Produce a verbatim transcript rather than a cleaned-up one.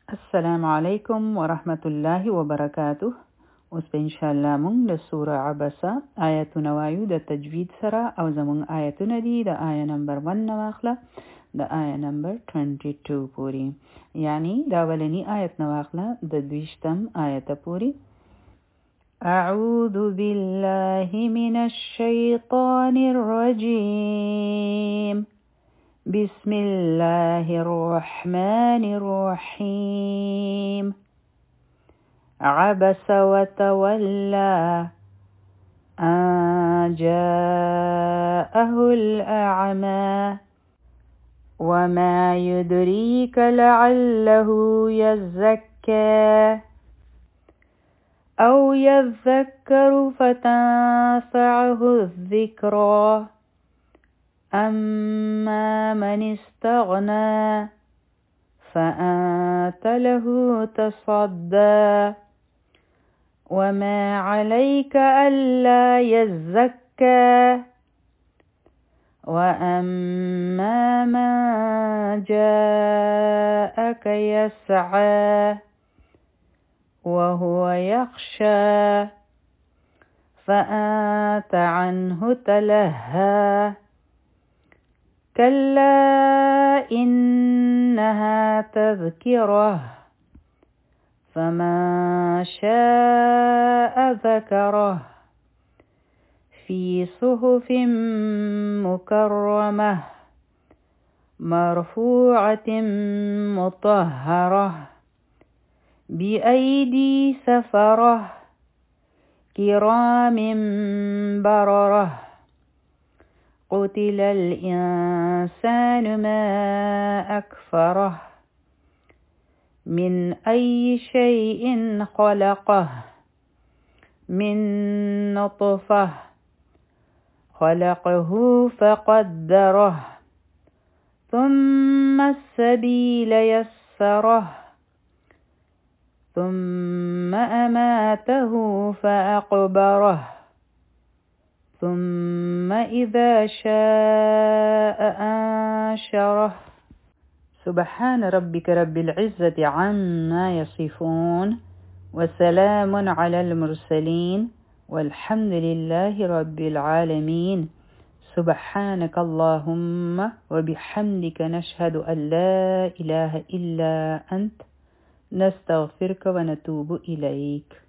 السلام عليكم ورحمة الله وبركاته. اوس په انشاءالله مونږ د سوره عبسه آیتونه وایو د تجوید سره، او زمونږ آیتونه دي د آیه نمبر ون نه واخله د آیه نمبر ټوینټي ټو پورې، یعنی د اولنی آیت نه واخله د دویشتم آیت پورې. اعوذ بالله من الشیطان الرجیم بسم الله الرحمن الرحيم. عبس وتولى أن جاءه الأعمى وما يدريك لعله يزكى أو يذكر فتنفعه الذكرى أما من استغنى فأنت له تصدى وما عليك ألا يزكى وأما من جاءك يسعى وهو يخشى فأنت عنه تلهى كلا إنها تذكرة فمن شاء ذكره في صحف مكرمة مرفوعة مطهرة بأيدي سفرة كرام بررة قتل الإنسان ما أكفره من أي شيء خلقه من نطفة خلقه فقدره ثم السبيل يسره ثم أماته فأقبره ثم إذا شاء أنشره. سبحان ربك رب العزة عما يصفون وسلام على المرسلين والحمد لله رب العالمين. سبحانك اللهم وبحمدك نشهد أن لا إله إلا أنت نستغفرك ونتوب إليك.